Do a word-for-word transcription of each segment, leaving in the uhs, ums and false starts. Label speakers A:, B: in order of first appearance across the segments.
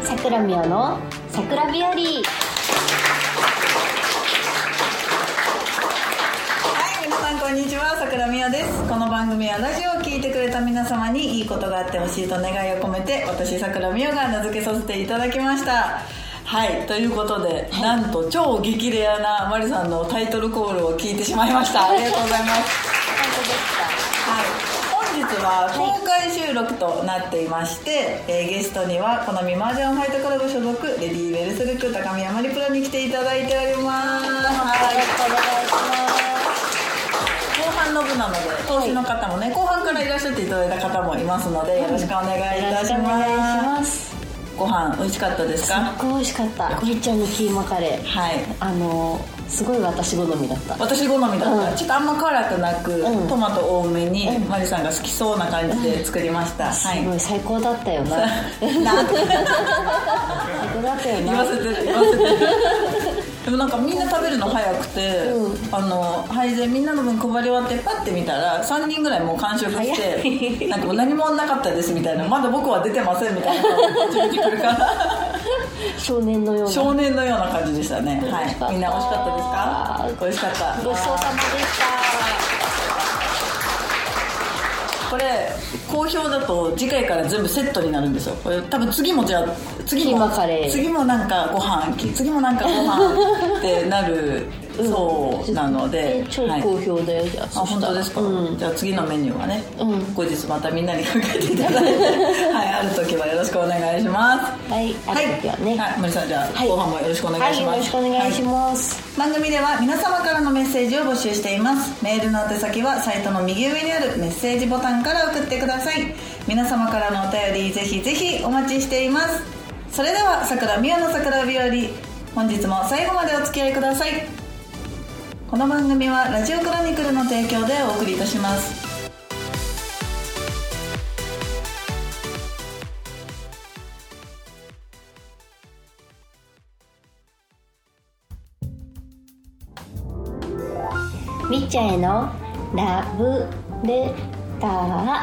A: さくらみおの桜日和。はい、
B: 皆さんこんにちは、さくらみおです。この番組はラジオを聞いてくれた皆様にいいことがあってほしいと願いを込めて、私さくらみおが名付けさせていただきました。はい、ということで、はい、なんと超激レアなマリさんのタイトルコールを聞いてしまいました。ありがとうございます。
A: 本当ですか。
B: はい、本日は公開収録となっていまして、はい、えー、ゲストにはコナミマージャンファイトクラブ所属レディーウェルスルク高宮マリプロに来ていただいております。はい、よろしくお願いします。後半の部なので投資の方もね、はい、後半からいらっしゃっていただいた方もいますので、よろしくお願いいたします。ご飯美味しかったですか？
A: すっごい美味しかった。ゴリちゃんのキーマカレー、はい、あのすごい私好みだった。
B: 私好みだった、うん、ちょっとあんま辛くなく、うん、トマト多めに、うん、マリさんが好きそうな感じで作りました、うん、はい、
A: すごい最高だったよな。最高だったよな。
B: 言わせてる言わせてるでもなんかみんな食べるの早くて、うん、あの配膳みんなの分配り終わってパッて見たらさんにんぐらいもう完食してなんかもう何もなかったですみたいな、まだ僕は出てませんみたいな感じで出てくるから
A: 少年のような
B: 少年のような感じでしたね。はい、みんな美味しかったですか？美味しかった。
A: ごちそうさまでした。
B: これ好評だと次回から全部セットになるんですよ。これ多分次もじゃあ次も次もなんかご飯次もなんかご飯ってなるそうなので、
A: うん、超好評だよ、はい、じゃあ。あ、
B: 本当ですか、うん、じゃあ次のメニューはね、うん、後日またみんなに考えていただいてはい、ある時はよろしくお願いします。
A: はい、ある時はね、
B: はい、森さんじゃあ、はい、後半もよろしくお願いします。
A: はい、よろしくお願いします、
B: はい、番組では皆様からのメッセージを募集しています。メールの宛先はサイトの右上にあるメッセージボタンから送ってください。皆様からのお便りぜひぜひお待ちしています。それではさくらみおの桜日和、本日も最後までお付き合いください。この番組はラジオクロニクルの提供でお送りいたします。
A: みっちゃんへのラブレター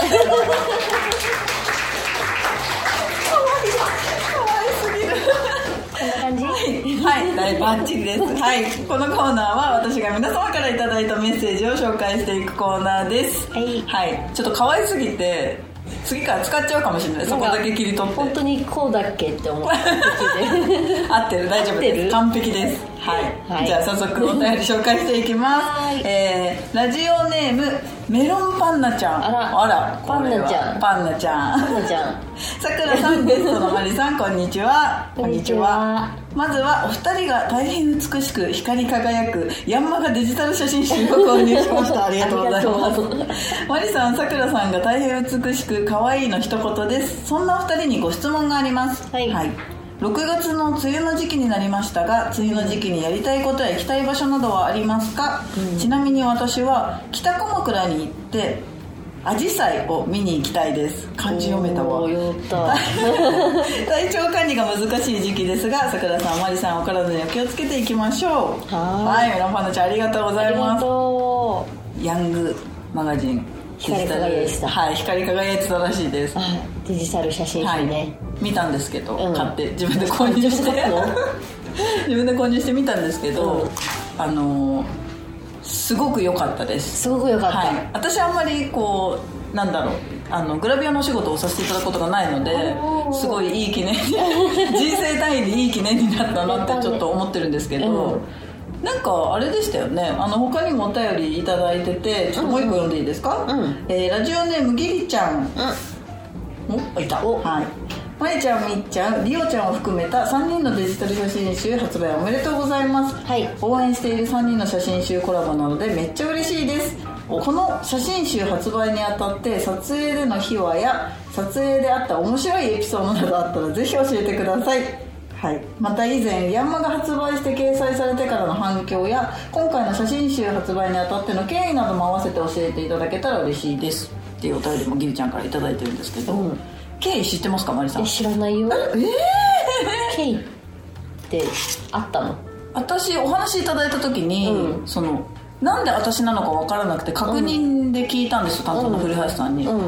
A: こんな感じ？
B: はい、大バッチリです。はい、このコーナーは私が皆様からいただいたメッセージを紹介していくコーナーです。はい、はい、ちょっと可愛すぎて次から使っちゃうかもしれない。そこだけ切り取って
A: 本当にこうだっけって思って
B: 合ってる、大丈夫です、完璧です。はい、はい、じゃあ早速お便り紹介していきます。はい、えー、ラジオネームメロンパンナちゃん。
A: あら、
B: あら、
A: パンナちゃん、
B: パンナちゃん、
A: パンナちゃん
B: さくらさん、ゲストのマリさん、こんにちは。
A: こんにちは。
B: まずはお二人が大変美しく光り輝くヤンマガデジタル写真集を購入しました。ありがとうございますマリさん、さくらさんが大変美しく可愛いの一言です。そんなお二人にご質問があります。はい、はい、ろくがつの梅雨の時期になりましたが、梅雨の時期にやりたいことや行きたい場所などはありますか？うん、ちなみに私は北鎌倉に行ってアジサイを見に行きたいです。漢字読めたわ。
A: やった
B: 体調管理が難しい時期ですが、さくらさん、まりさん、お体にお気をつけていきましょう。はい、メロンパンナちゃん、ありがとうございます。
A: ありがと
B: う。ヤングマガジン、
A: 光り輝いてた。
B: はい、光り輝いてたらしいです。
A: デジタル写真集ね、はい、
B: 見たんですけど、うん、買って自分で購入して自分で購入して見たんですけど、うん、あのーすごく良かったです。
A: すごく良かった、はい、
B: 私あんまりこうなんだろうあのグラビアのお仕事をさせていただくことがないので、すごいいい記念人生単位でいい記念になったなってちょっと思ってるんですけど、うん、なんかあれでしたよね。あの他にもお便りいただいてて、ちょっともう一個読んでいいですか？うん、えー、ラジオネームギリちゃん、うん、おいたお、はい、まえちゃん、みっちゃん、りおちゃんを含めたさんにんのデジタル写真集発売おめでとうございます。はい、応援しているさんにんの写真集コラボなのでめっちゃ嬉しいです。この写真集発売にあたって撮影での秘話や撮影であった面白いエピソードなどあったらぜひ教えてください。はい、また以前ヤンマが発売して掲載されてからの反響や今回の写真集発売にあたっての経緯なども合わせて教えていただけたら嬉しいですっていうお便りもギリちゃんからいただいてるんですけど、うん、経緯知ってますか、マリさん？
A: 知らないよ。
B: えー、
A: 経緯ってあったの？
B: 私お話いただいた時に、うん、そのなんで私なのか分からなくて確認で聞いたんですよ、担当の古橋さんに、うんうん、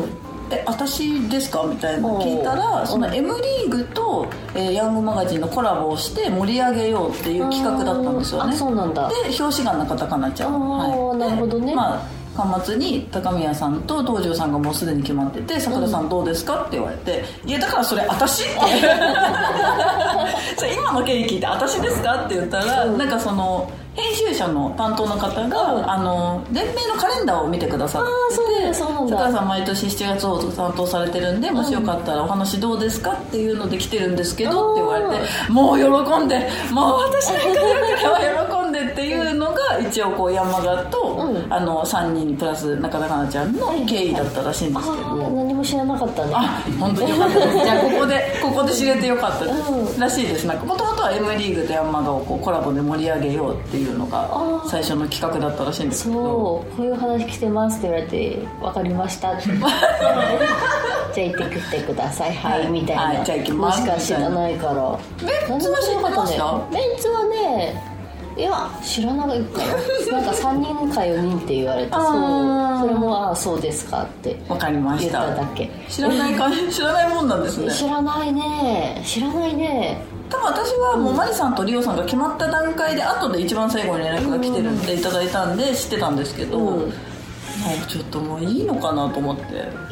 B: え私ですかみたいな聞いたら、その M リーグと、えー、ヤングマガジンのコラボをして盛り上げようっていう企画だったんですよね。
A: あ、そうなんだ。
B: で表紙が中田香菜ちゃん。
A: あ、はい、なるほどね。
B: まあ端末に高宮さんと東條さんがもうすでに決まってて、桜さんどうですかって言われて、うん、いやだからそれ私ってそれ今の経緯聞いて私ですかって言ったら、うん、なんかその編集者の担当の方が、うん、あの連盟のカレンダーを見てくださってて、桜さん毎年しちがつを担当されてるんで、もしよかったらお話どうですかっていうので来てるんですけどって言われて、もう喜んで、もう私なんか喜んでっていうのが一応こう山田と、うん、あのさんにんプラス中田香菜ちゃんの経緯だったらしいんですけど、
A: 何も知らなかったね。
B: あ、本当によかったですじゃあここでここで知れてよかったです、うん、らしいです。なんかもともとは M リーグとヤンマガをこうコラボで盛り上げようっていうのが最初の企画だったらしいんですけど、
A: そうこういう話来てますって言われて分かりましたってじゃあ行ってきてください、はい、はい、みたいな、はい、じゃあ行きますもしか知らないから。
B: メンツは知ってました？
A: メンツはね、いや知らないからなんかさんにんかよにんって言われてそうそれもああそうですかって
B: 分かりました。
A: 言っただけ。
B: 知らないか知らないもんなんですね。
A: 知らないね知らないね。
B: 多分私はもうマリさんとリオさんが決まった段階で後で一番最後に連絡が来てるんでいただいたんで知ってたんですけど、うん、もうちょっともういいのかなと思って。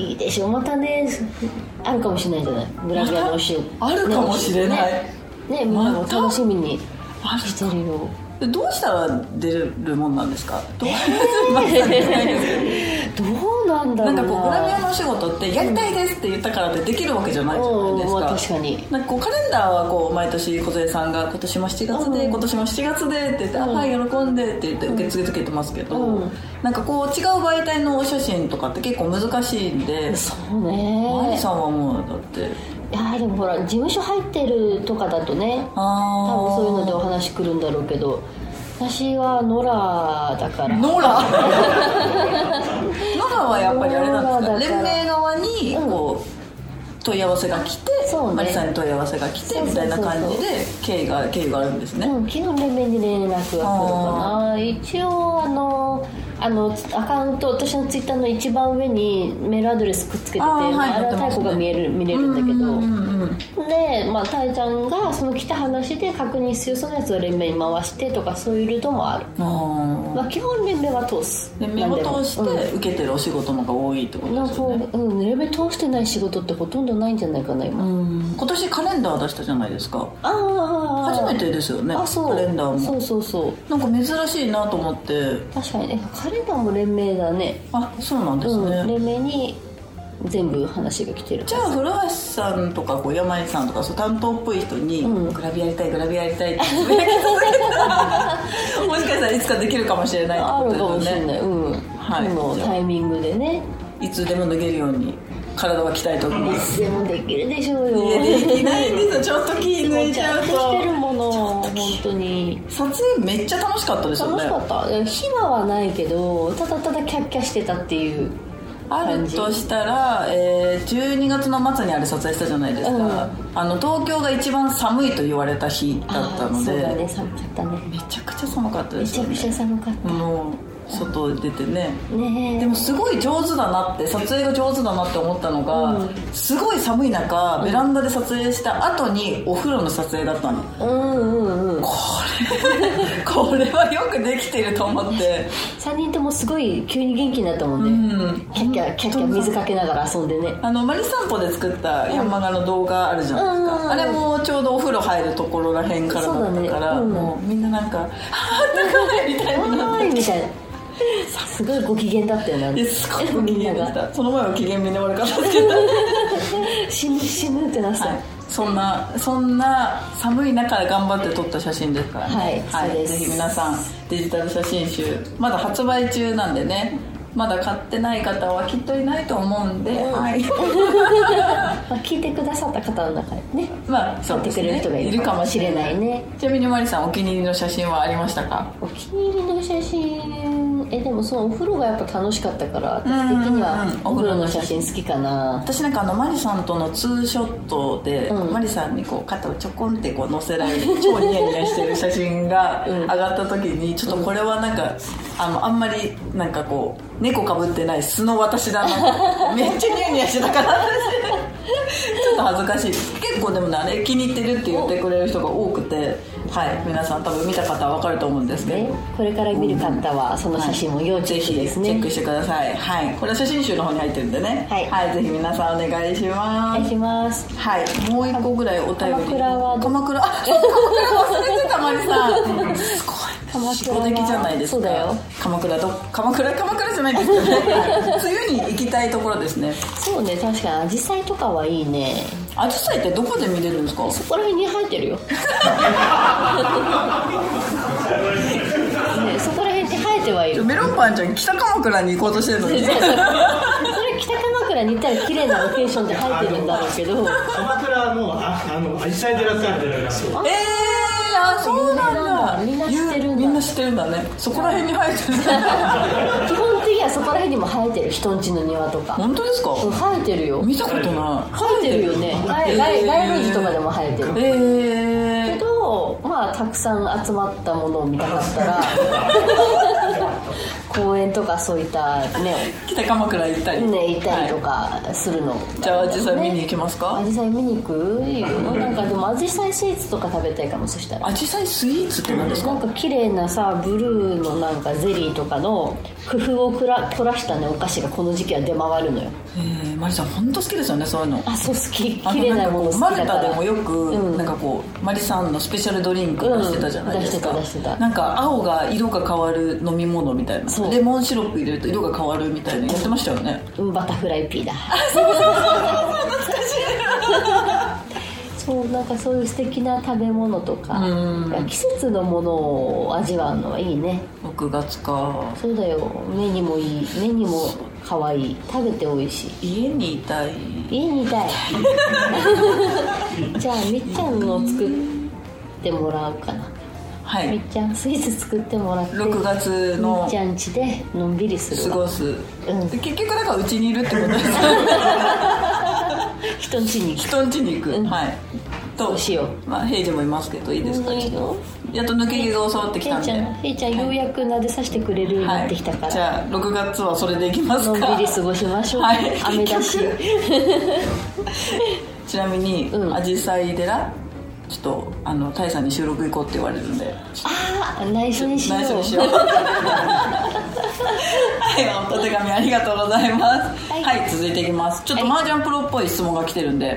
B: い
A: いでしょ、またねあるかもしれないじゃない、グラビアのお仕
B: あるかもしれない
A: ね, ね, ねみんなも楽しみにしてるよ。
B: どうしたら出るもんなんですか？どう
A: どうなんだろうな。
B: なんかこうグラビアのお仕事ってやりたいですって言ったからってできるわけじゃないじゃないですか、
A: うん、確かに。
B: なんかこうカレンダーはこう毎年小杉さんが今年もしちがつで、うん、今年もしちがつでって言って、うん、あはい喜んでって言って受け付けてますけど、うん、なんかこう違う媒体のお写真とかって結構難しいんで。
A: そうね。
B: マリさんはもうだって
A: いやでもほら事務所入ってるとかだとね、あ多分そういうのでお話来るんだろうけど、私はノラだから。
B: ノラノラはやっぱりあれなんですか、連盟側にこう、うん、問い合わせが来て、ね、マリさんに問い合わせが来てみたいな感じで経緯が経緯があるんですね、
A: うん、基本連盟に連絡が来るかな。一応あのあのアカウント、私のツイッターの一番上にメールアドレスくっつけてて、あ、はい、あれはタイコが見える、見れるんだけど、うんうんうん、で、まあ、タイちゃんがその来た話で確認する、そのやつを連盟に回してとかそういうルートもある。あ、まあ、基本連盟は通す。
B: 連盟を通して受けてるお仕事の方が多いってことですよね。
A: うん、連盟通してない仕事ってほとんどないんじゃないかな今。
B: うん、今年カレンダー出したじゃないですか。
A: ああ、
B: 初めてですよね。
A: あ、そう、
B: カレンダーも。
A: そうそうそう。
B: なんか珍しいなと思って。
A: 確かにね、カレンダーも連盟だね。
B: あ、そうなんですね、
A: うん、連盟に全部話が来てる。
B: じゃあ古橋さんとかこう山井さんとかそう担当っぽい人に、うん、グラビアやりたいグラビアやりたいってつぶやき続けたらもしかしたらいつかできるかもしれないってことですよね。あるかもしれない、うん、はい、もうタイミングでね、いつでも脱げるように体は鍛えておきます。
A: いつでもできるでしょうよ。
B: いやできないんですよ、ちょっと気抜いちゃうと。
A: してるもの本当に。
B: 撮影めっちゃ楽しかったですよね。
A: 楽しかった。暇はないけどただただキャッキャしてたっていう
B: あるとしたら、えー、じゅうにがつの末にあれ撮影したじゃないですか、うん、あの東京が一番寒いと言われた日だったので。
A: そうだね、寒かったね。
B: めちゃくちゃ寒かったですよね。
A: めちゃくちゃ寒かった。
B: もう外出てね。
A: ね、
B: でもすごい上手だなって、撮影が上手だなって思ったのが、うん、すごい寒い中ベランダで撮影した後にお風呂の撮影だったの。うんうんうん。これこれはよくできてると思って
A: さんにんともすごい急に元気になったもんね、うん、キャッキャキャッキャ水かけながら遊んでね。
B: あのマリ散歩で作ったヤンマガの動画あるじゃないですか、うん、あれもちょうどお風呂入るところらへんからだったから、ね、うん、もうみんななんか「あったかい」みたいになって
A: みたいな。すごいご機嫌だったよね。
B: すごいご機嫌でした。その前は機嫌みんな悪かったですけど
A: 死ぬ死ぬってなってた、はい、
B: そんなそんな寒い中頑張って撮った写真ですからね。
A: はい、はい、
B: ぜひ皆さんデジタル写真集まだ発売中なんでね、まだ買ってない方はきっといないと思うんで、うん、はい
A: まあ聞いてくださった方の中にね、
B: まあそうですね、
A: 買ってくれる人がいるかもしれないね。
B: ちなみにマリさんお気に入りの写真はありましたか？
A: お気に入りの写真、えでももそのお風呂がやっぱ楽しかったから私的にはお風呂の写真好きかな。
B: 私なんかあのマリさんとのツーショットで、うん、マリさんにこう肩をちょこんってこう乗せられて超ニヤニヤしてる写真が上がった時にちょっとこれはなんかあのあんまりなんかこう猫かぶってない素の私だなめっちゃニヤニヤしてたからちょっと恥ずかしいです。結構でもねあれ気に入ってるって言ってくれる人が多くて、はい、皆さん多分見た方は分かると思うんですけど、ね、
A: これから見る方はその写真も要チェックですね、
B: はい、ぜひチェックしてください、はい、これは写真集の方に入ってるんでね、はいはい、ぜひ皆さんお願いします。
A: お願いします。
B: はい、もう一個ぐらいお便り。
A: 鎌倉は
B: 鎌倉あちょっと鎌倉忘れてたマリさんすごい
A: 鎌倉
B: は的じゃないですか。
A: そうだよ。
B: 鎌倉ど鎌倉鎌倉じゃないですけどね梅雨に行きたいところですね。
A: そうね、確かにアジサイとかはいいね。
B: アジサイってどこで見れるんですか？
A: そこら辺に生えてるよね、そこら辺に生えてはいる。
B: メロンパンちゃん北鎌倉に行こうとしてるのにそれ
A: 北鎌倉に行ったら綺麗なロケーションで生えてるんだろうけど
C: 鎌倉のああのアジサイ寺ってあるじゃないですか。
B: えー、あそうなんだ。
A: みんな知ってるんだ。
B: みんな知ってるんだね。そこら辺に生えてる
A: 基本的にはそこら辺にも生えてる。人んちの庭とか。
B: 本当ですか？
A: 生えてるよ。
B: 見たことない。
A: 生えてるよね。街路樹とかでも生えてる。
B: えー、
A: けどまあたくさん集まったものを見たかったら公園とかそういったね
B: 北鎌倉行ったり
A: ね行ったりとかするの、はい、
B: じゃあアジサイ見に行きますか？
A: アジサイ見に行く？いいよ。なんかでもアジサイスイーツとか食べたいかも。そしたら
B: アジサイスイーツって何ですか？
A: なんか綺麗なさブルーのなんかゼリーとかの工夫をくら凝らしたねお菓子がこの時期は出回るのよ。
B: えー、マリさん本当好きですよねそういうの。
A: あそう好き。綺麗なもの好きだから。
B: マルタでもよく、うん、なんかこうマリさんのスペシャルドリンク出してたじゃないですか、
A: うん、出してた出してた。
B: なんか青が色が変わる飲み物みたいな、レモンシロップ入れると色が変わるみたいなやってましたよね。
A: うん、バタフライピーだ。
B: そうそうそう懐かしい
A: そうなんかそういう素敵な食べ物とか季節のものを味わうのはいいね。
B: ろくがつか。
A: そうだよ。目にもいい、目にも可愛い、食べて美味し
B: い。家にいたい。
A: 家にいたいじゃあみっちゃんの作ってもらうかな。はい、みっちゃんスイーツ作ってもらって
B: ろくがつの
A: みっちゃん家でのんびりする
B: 過ごす、うん、結局だからうちにいるってことです
A: 人ん家に行く
B: 人ん家に行く、うん、はいと
A: そうしよう。
B: まあ平時もいますけどいいですか？いいのやっと抜け毛が収まってきたんで
A: 平ちゃんようやく撫でさせてくれるようになってきたから、はい、
B: じゃあろくがつはそれでいきますか？
A: のんびり過ごしましょう、はい、雨だし
B: ちなみにアジサイ寺ちょっとあのタイさんに収録行こうって言われるんで
A: ああ内緒にしよう
B: 内緒にしようはいお手紙ありがとうございます、はい、はい、続いていきます。ちょっと麻雀プロっぽい質問が来てるんで、はい、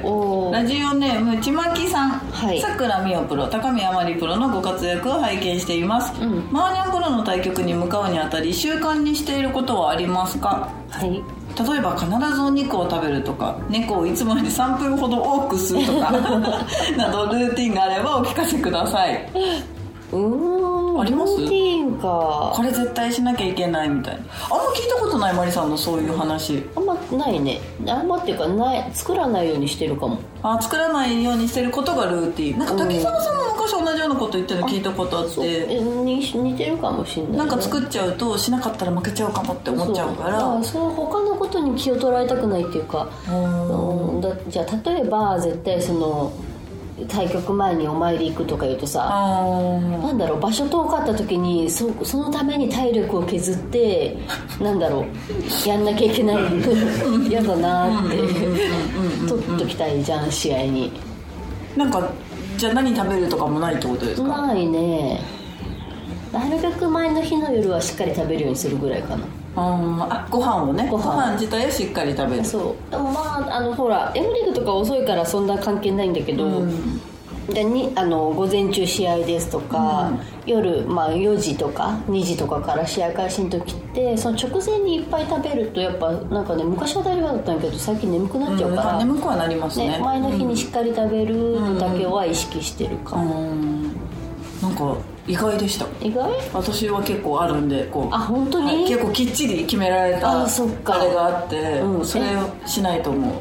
B: ラジオネームちまきさん、はい、さくらみおプロ高宮まりプロのご活躍を拝見しています、うん、麻雀プロの対局に向かうにあたり習慣にしていることはありますか？はい、例えば必ずお肉を食べるとか猫をいつもよりさんぷんほど多く吸うとかなどルーティンがあればお聞かせください。
A: うーん
B: あります？
A: ルーティンか。
B: これ絶対しなきゃいけないみたいなあんま聞いたことないマリさんのそういう話。
A: あんまないね。あんまっていうかない作らないようにしてるかも。
B: あ作らないようにしてることがルーティン。なんか滝沢さんも昔同じようなこと言ってるの聞いたことあって、
A: あに似てるかもしれない、ね、
B: なんか作っちゃうとしなかったら負けちゃうかもって思っちゃうから
A: そうそう他のことに気を取られたくないっていうか、うんだじゃあ例えば絶対その対局前にお参り行くとか言うとさなんだろう場所遠かった時に そ, そのために体力を削ってなんだろうやんなきゃいけない嫌だなって取っときたいじゃん試合に。
B: なんかじゃあ何食べるとかもないってことですか？
A: ないね。なるべく前の日の夜はしっかり食べるようにするぐらいかな。
B: あご飯をねご 飯, ご飯自体をしっかり食べる。
A: そうでもまああのほら M リーグとか遅いからそんな関係ないんだけど、うん、でにあの午前中試合ですとか、うん、夜、まあ、よじとかにじとかから試合開始の時ってその直前にいっぱい食べるとやっぱなんかね昔は大丈夫だったんだけど最近眠くなっちゃうから、
B: うん、眠くはなります ね,
A: ね前の日にしっかり食べるのだけは意識してるかも、うん、
B: なんか意外でした。
A: 意外？
B: 私は結構あるんでこう
A: あ本当に、
B: はい、結構きっちり決められた あ,
A: そっか
B: あれがあって、
A: うん、
B: それをしないと思う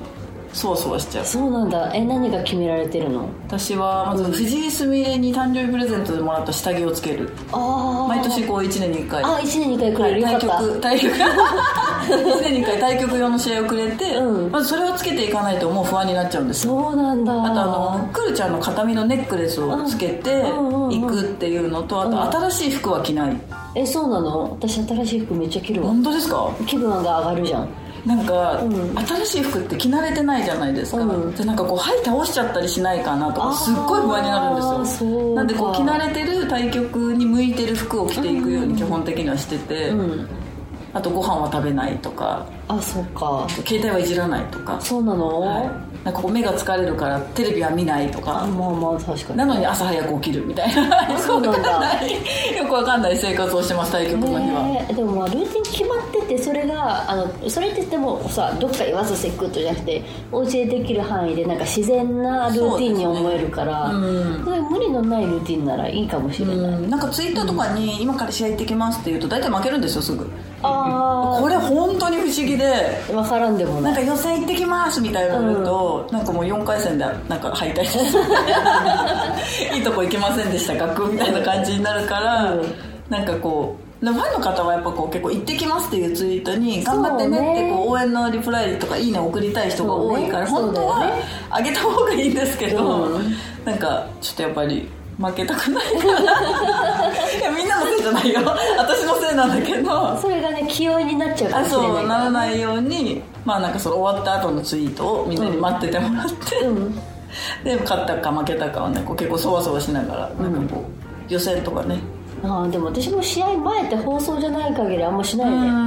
B: そわそわしちゃう。
A: そうなんだ。え、何が決められてるの？
B: 私はまず藤井すみれに誕生日プレゼントでもらった下着をつける。あ、毎年こういちねんにいっかい、
A: あ、いちねんにいっかいくれる、
B: はい、対局対局いちねんにいっかい対局用の試合をくれて、うん、まずそれをつけていかないともう不安になっちゃうんですよ。
A: そうなんだ。
B: あとあのくるちゃんの形見のネックレスをつけていくっていうのと、あと新しい服は着ない。
A: え、そうなの？私新しい服めっちゃ着るわ。
B: 本当ですか？
A: 気分が上がるじゃん。
B: なんか、うん、新しい服って着慣れてないじゃないですか、うん、でなんかこうはい倒しちゃったりしないかなとかすっごい不安になるんですよ。なんでこう着慣れてる対局に向いてる服を着ていくように基本的にはしてて、うん、あとご飯は食べないとか、
A: あ、そうか、
B: 携帯はいじらないとか。
A: そうなの、はい、
B: なんかこう目が疲れるからテレビは見ないとか。
A: あ、まあまあ確かに。
B: なのに朝早く起きるみたいなよくわかんないよくわかんない生活をしてます、対局の日は、
A: ね、でもまあルーティン決まってて、それがあのそれって言ってもさ、どっか言わずせくっとじゃなくてお家でできる範囲でなんか自然なルーティンに思えるから、そうですね、うん、そういう無理のないルーティンならいいかもしれない、うん、なんか
B: ツイッターとかに、うん、今から試合行ってきますって言うと大体負けるんですよ、すぐ。あ、これ本当に不思議で、
A: 分からんでもない。
B: なんか予選行ってきますみたいなの言うと、うん、なんかもうよんかい戦でなんか敗退していいとこ行けませんでした学みたいな感じになるから、うん、なんかこうファンの方はやっぱこう結構行ってきますっていうツイートに頑張ってねってこう応援のリプライとかいいね送りたい人が多いから、ね、本当はあげた方がいいんですけど、うん、なんかちょっとやっぱり負けたくないからいやみんなのせいじゃないよ私のせいなんだけど、
A: それがね気負いになっちゃうかもしれないから、ね、
B: そうならないように、まあなんかその終わった後のツイートをみんなに待っててもらって、うん、で勝ったか負けたかはねこう結構そわそわしながら、うん、なんかこう予選とかね。
A: あ、でも私も試合前って放送じゃない限りあんましないね。
B: うん、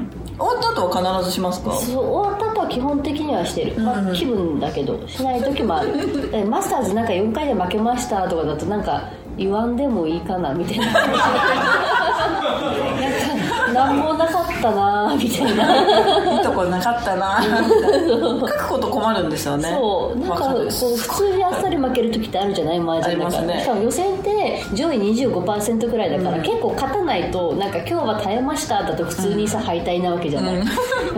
B: 終わった後は必ずしますか？
A: そう、終わった後は基本的にはしてる、まあ、気分だけどしない時もあるマスターズなんかよんかいで負けましたとかだとなんか言わんでもいいかなみたいななんか何もなかったなみたいない
B: いとこなかったな書くこと困るんですよね。
A: そうなんかこう普通にあっさり負ける時ってあるじゃない、マージャンだから、ね、しかも予選って上位 にじゅうごパーセント くらいだから、うん、結構勝たないとなんか今日は耐えましただと普通にさ、うん、敗退なわけじゃない、うん、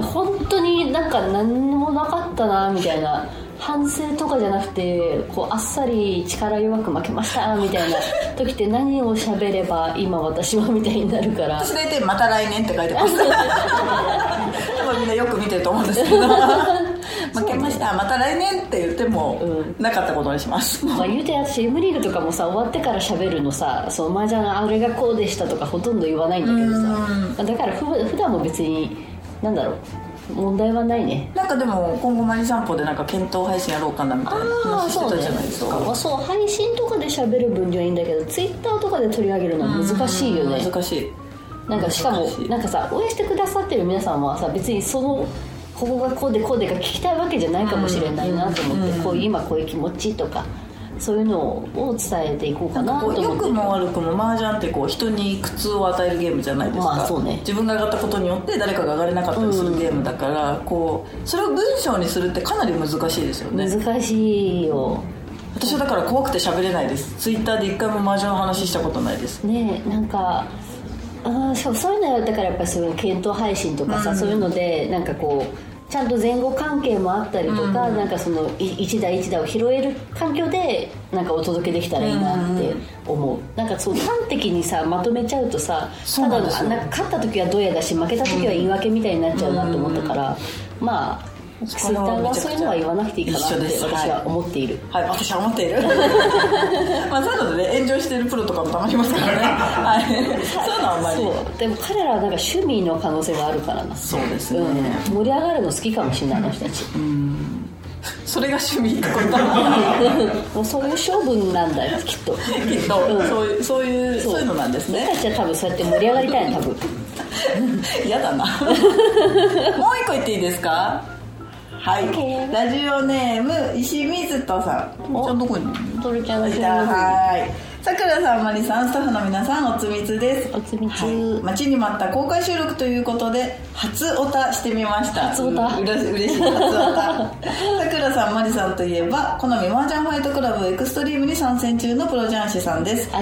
A: 本当になんか何もなかったなみたいな反省とかじゃなくてこうあっさり力弱く負けましたみたいな時って何を喋れば今私はみたいになるから、
B: 私大体また来年って書いてます多分みんなよく見てると思うんですけど負けました、また来年って言っても、うん、なかったことにします。
A: まあ言うて私 エム リーグとかもさ終わってから喋るのさ、その麻雀あれがこうでしたとかほとんど言わないんだけどさ、だからふ普段も別になんだろう問題はないね。
B: なんかでも今後マリ散歩でなんか検討配信やろうかなみたいな話してたじゃないですか。
A: そうね、そう配信とかで喋る分にはいいんだけどツイッターとかで取り上げるのは難しいよね。
B: 難しい。
A: なんかしかもなんかさ応援してくださってる皆さんはさ別にそのここがこうでこうでが聞きたいわけじゃないかもしれないなと思って、うん、こう今こういう気持ちとかそういうのを伝えていこうかなと思って。
B: 良くも悪くも麻雀ってこう人に苦痛を与えるゲームじゃないですか、
A: まあそうね、
B: 自分が上がったことによって誰かが上がれなかったりするゲームだから、うん、こうそれを文章にするってかなり難しいですよね。
A: 難しいよ。
B: 私はだから怖くて喋れないです。ツイッターで一回も麻雀の話したことないです
A: ね。なんかあしかもそういうのやったからやっぱりそういう検討配信とかさ、うん、そういうのでなんかこうちゃんと前後関係もあったりとか、うん、なんかその一打一打を拾える環境でなんかお届けできたらいいなって思う、うん、なんかそう端的にさまとめちゃうとさ、ただなんか勝った時はドヤだし負けた時は言い訳みたいになっちゃうなと思ったから、うん、まあツイッターはそういうのは言わなくていいかなって私は思っている。
B: はい、はい、私は思っているまあそういうので、ね、炎上してるプロとかもたまにいますからねはい、そういうのはあんまり。
A: そうでも彼らはなんか趣味の可能性があるからな。
B: そうですね、
A: うん、盛り上がるの好きかもしれないあの人たち。
B: うんそれが趣味ってことだ
A: もうそういう勝負なんだよきっとき
B: っと、うん、そういうそういうそういうのなんですね。
A: 私たちは多分そうやって盛り上がりたいの多分
B: 嫌だなもう一個言っていいですか。はい、okay. ラジオネーム石水戸さん。じゃあどこに
A: トルちゃんが
B: じゃあはいさくらさん、まりさん、スタッフの皆さん、おつみつです。
A: おつみつ、
B: はい、待ちに待った公開収録ということで初オタしてみました。
A: 初オタ、
B: うれ嬉しい初オタさくらさん、まりさんといえば好み麻雀ファイトクラブエクストリームに参戦中のプロ雀士さんです、
A: はい、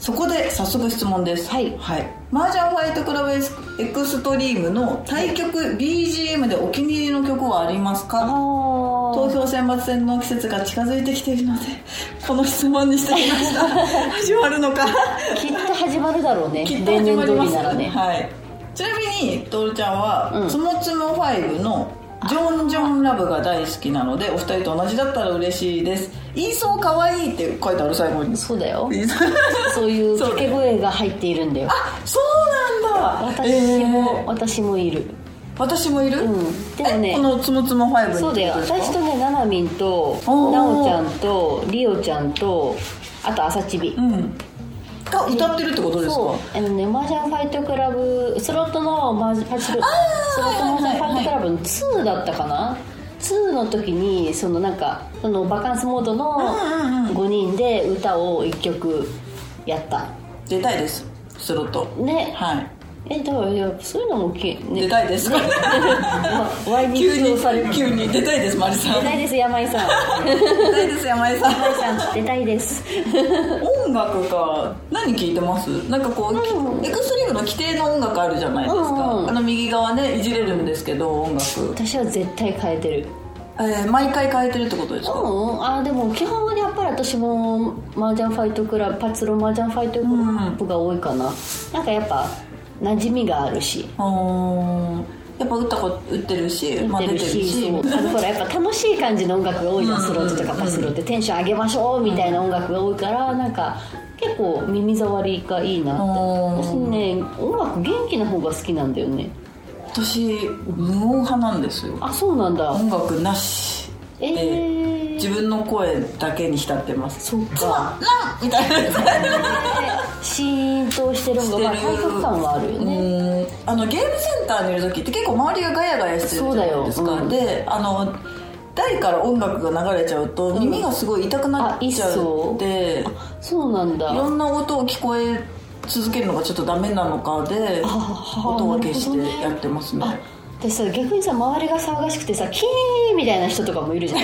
B: そこで早速質問です。
A: はい、
B: はい、麻雀ファイトクラブエクストリームの対局 ビージーエム でお気に入りの曲はありますか？投票選抜戦の季節が近づいてきているのでこの質問にしてきました始まるのか
A: きっと始まるだろうね。
B: きっと始まります
A: 例年通りならね。
B: はい、ちなみにトールちゃんは、
A: うん、
B: つもつもファイブのジョンジョンラブが大好きなのでお二人と同じだったら嬉しいです。言いそうかわいいって書いてある最後に。
A: そうだよそういう掛け声が入っているんだよ。
B: あ、そうなんだ。
A: 私も、
B: えー、
A: 私もいる。
B: 私もいる、
A: うん、でもね
B: このつもつもファイブに。
A: そうだよ。私とね、ななみんとなおちゃんとりおちゃんとあとあさちび、うん
B: が歌ってるってことですか？
A: そう、あのね、マージャンファイトクラブスロットのマージパチスロットマージャンファイトクラブのツーだったかな、はいはい、ツーの時にそのなんかそのバカンスモードのごにんで歌をいっきょくやった。
B: 出たいですスロット
A: ね。
B: はい。
A: え、だからいやそういうのもき、ね、
B: 出たいです
A: ワイに急に
B: 急に出たいですマリさん。
A: 出たいです山井さん
B: 出たいです山井さん
A: 山井さん出たいです
B: 音楽か。何聴いてます？なんかこう、うん、エクストリームの規定の音楽あるじゃないですか、うんうん、あの右側ねいじれるんですけど音楽
A: 私は絶対変えてる。
B: えー、毎回変えてるってことですか？
A: うん、あでも基本はやっぱり私もマージャンファイトクラブパチスロマージャンファイトクラブが多いかな、うん、なんかやっぱ馴染みがあるし、
B: あやっぱ打った子打ってるし
A: 打ってるし、そうあのほらやっぱ楽しい感じの音楽が多いじゃん、スロットとかパチスロってテンション上げましょうみたいな音楽が多いからなんか結構耳障りがいいなって。私ね音楽元気な方が好きなんだよね。
B: 私無音派なんですよ。
A: あ、そうなんだ。
B: 音楽なし、
A: えーえー、
B: 自分の声だけに浸ってます。
A: そっか
B: みたいな
A: シーンとしてるのが体育感はあるよね。
B: あのゲームセンターにいる時って結構周りがガヤガヤしてるじゃないですか。そうだよ、うん、であの台から音楽が流れちゃうと耳がすごい痛くなっちゃうって、
A: うん、あ、そうなんだ。
B: いろんな音を聞こえ続けるのがちょっとダメなのかで音を消してやってますね。
A: でさ逆にさ周りが騒がしくてさキーみたいな人とかもいるじゃ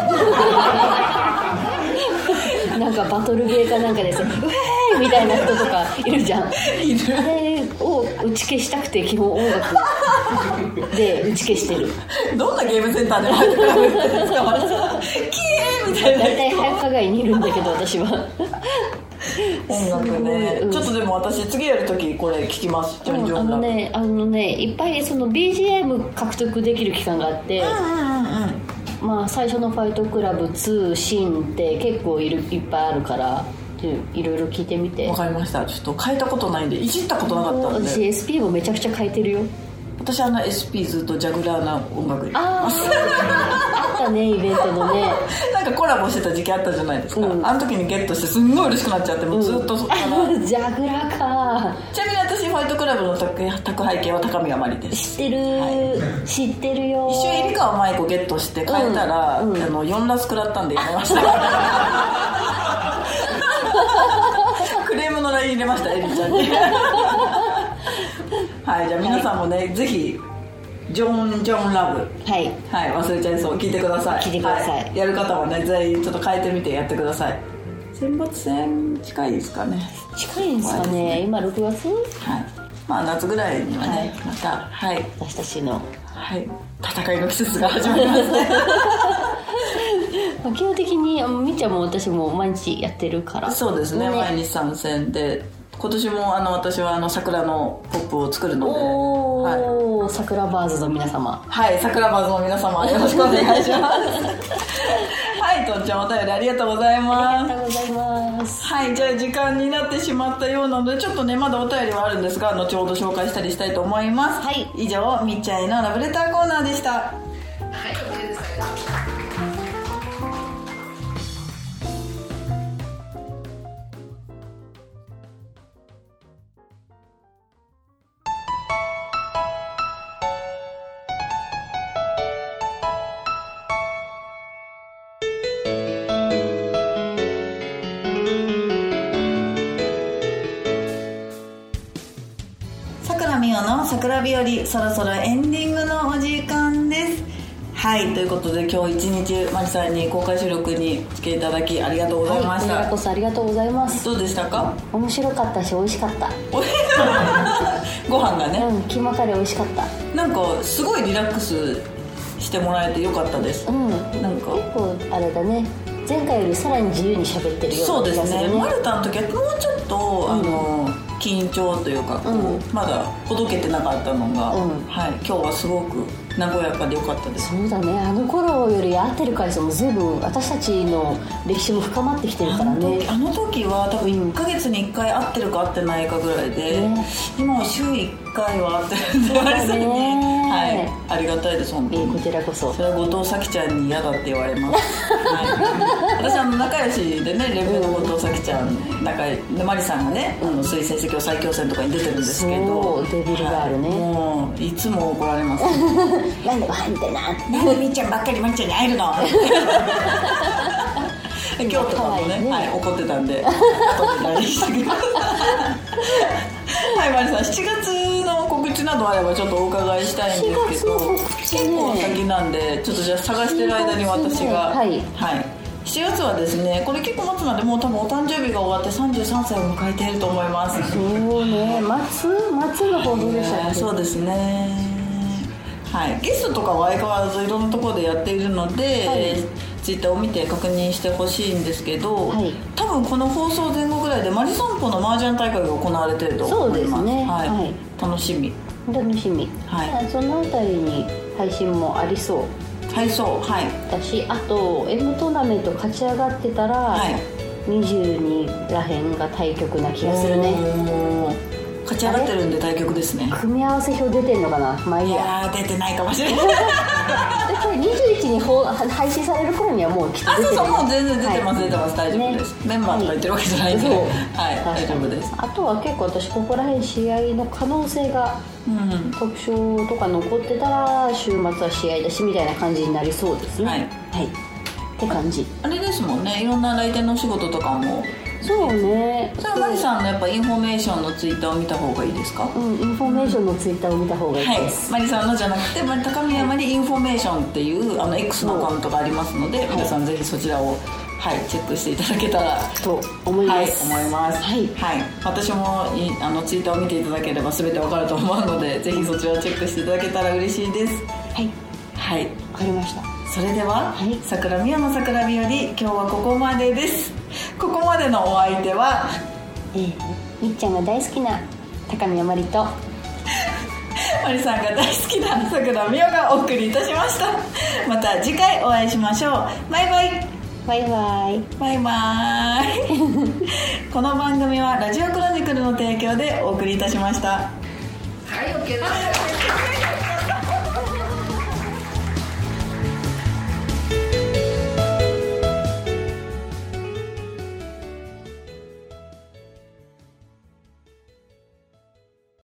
A: んなんかバトルゲーかなんかでさウェーイみたいな人とかいるじゃん。
B: いる。
A: あれを打ち消したくて基本音楽で打ち消してる。
B: どんなゲームセンターで入ってくるんですかキーみたいな。
A: 大体早川街にいるんだけど私は
B: 音楽ね、うん、ちょっとでも私次やるときこれ聞きます。ジョンジョンラブ。
A: あのね、あのねいっぱいその ビージーエム 獲得できる期間があって、うんうんうん、まあ最初のファイトクラブツーシンって結構いるいっぱいあるからいろいろ聞いてみて。
B: わかりました。ちょっと変えたことないんでいじったことなかったんで。
A: 私 エスピー もめちゃくちゃ変えてるよ。
B: 私あの エスピー ずっとジャグラーな音楽に
A: ああったねイベントのね
B: なんかコラボしてた時期あったじゃないですか、うん、あの時にゲットしてすんごい嬉しくなっちゃってもうずっとそっから、
A: うん、ジャグラーか。
B: ちなみに私ファイトクラブの宅, 宅配系は高見がまりです。
A: 知ってる、はい、知ってるよ。
B: 一瞬入川舞子ゲットして変えたら、うんうん、あのよんラス食らったんでやめましたクレームの ライン 入れましたエリちゃんにはい、じゃあ皆さんもね、はい、ぜひジョンジョンラブ、
A: はい
B: はい、忘れちゃいそう聞いてください。
A: 聞いてください、
B: はい、やる方はねぜひちょっと変えてみてやってください。選抜戦近いですかね。
A: 近いんですか ね, ね今ろくがつ、
B: はい、まあ夏ぐらいにはね、はい、また、はい、
A: 私たちの、
B: はい、戦いの季節が始まりますね
A: 基本的にみっちゃんも私も毎日やってるから。
B: そうですね、ね毎日参戦で今年もあの私はあの桜のポップを作るので、
A: おー、はい、桜バーズの皆様、
B: はい、桜バーズの皆様よろしくお願いしますはい、とっちゃんお便りありがとうございます。
A: ありがとうございます。
B: はい、じゃあ時間になってしまったようなのでちょっとねまだお便りはあるんですが後ほど紹介したりしたいと思います。
A: はい、
B: 以上みっちゃんへのラブレターコーナーでした。はい、OKです。桜日和の桜日和そろそろエンディングのお時間です。 はい、ということで今日一日マリさんに公開収録に来ていただきありがとうございました。
A: はい、こちらこそありがとうございます。
B: どうでしたか？
A: 面白かったし美味しかった。
B: ご飯がね、
A: うん、キーマカレー美味しかった。
B: なんかすごいリラックスしてもらえてよかったです。
A: うん、
B: なんか
A: 結構あれだね、前回よりさらに自由に喋ってるような気がするね。
B: そうですね、マルタの時はもうちょっと、うん、あの緊張というかこう、うん、まだほどけてなかったのが、うん、はい、今日はすごく和やかでよかったです。
A: そうだね、あの頃より会ってる回数も随分私たちの歴史も深まってきてるからね。
B: あの時、あの時は多分いっかげつにいっかい会ってるか会ってないかぐらいで、ね、今は週いっかいは会ってるんで、そうだね、はい、ありがたいです本当に。
A: こちらこそ。
B: それは後藤咲ちゃんに嫌だって言われます、はい、私あの仲良しでね、レベルの後藤咲ちゃん仲良いで、マリさんがね、あの推薦席を最強戦とかに出てるんですけど、
A: そうデビルガールね、はい、
B: もういつも怒られます
A: なんでご飯みたいな、
B: なんでみっちゃんばっかりマリちゃんに会えるの今日とかもね、ね、はい、怒ってたんで後で ライン してくださいはい、マリさん、しちがつの告知などあればちょっとお伺いしたいんですけど、ね、結構先なんでちょっとじゃあ探してる間に私が、はい、はい、しちがつはですね、これ結構待つのでもう多分お誕生日が終わってさんじゅうさんさいを迎えていると思います。
A: そうね、末末の放送でしたっけ、
B: ね、そうですね、はい、ゲストとかは相変わらずいろんなところでやっているので、はい、ツイッターを見て確認してほしいんですけど、はい、多分この放送前後ぐらいでマリソンポの麻雀大会が行われていると思います。そうですね、はいはい、楽しみ
A: 楽しみ、はい、そのあたりに配信もありそう
B: はい、そう、はい、
A: だし、あと M トーナメント勝ち上がってたら、はい、にじゅうにらへんが対局な気がするね。
B: 勝ち上がってるんで対局ですね。
A: 組み合わせ表出てんのかな、まあいいや。
B: いや出てないかもしれない
A: これにじゅういちに配信される頃にはもうきっと出てる。
B: あ、そうそう、もう全然出てます、はい、出てます、大丈夫です、ね、メンバーとか言ってるわけじゃないんで、はい、はい、大丈夫です。
A: あとは結構私ここら辺試合の可能性が、うん、特賞とか残ってたら週末は試合だしみたいな感じになりそうですね。はい、はい、って感じ。
B: あれですもんね、いろんな来店のお仕事とかも。
A: そうね。
B: それはマリさんのやっぱインフォメーションのツイッターを見た方がいいですか？
A: うん、インフォメーションのツイッターを見た方がいいです、
B: はい、マリさんのじゃなくて高見山にインフォメーションっていうあの X のアカウントがありますので、皆さんぜひそちらを、はい、チェックしていただけたら
A: と思います、
B: はい、思います、はいはい、私もあのツイッターを見ていただければ全てわかると思うので、ぜひそちらをチェックしていただけたら嬉しいです。はい、はい、
A: わかりました。
B: それでは、はい、桜宮の桜日和、今日はここまでです。ここまでのお相手は、
A: えー、みっちゃんが大好きな高宮まりと
B: マリさんが大好きな桜美代がお送りいたしました。また次回お会いしましょう。バイバイ
A: バイバイ
B: バイバイこの番組はラジオクロニクルの提供でお送りいたしました。はい、 OK です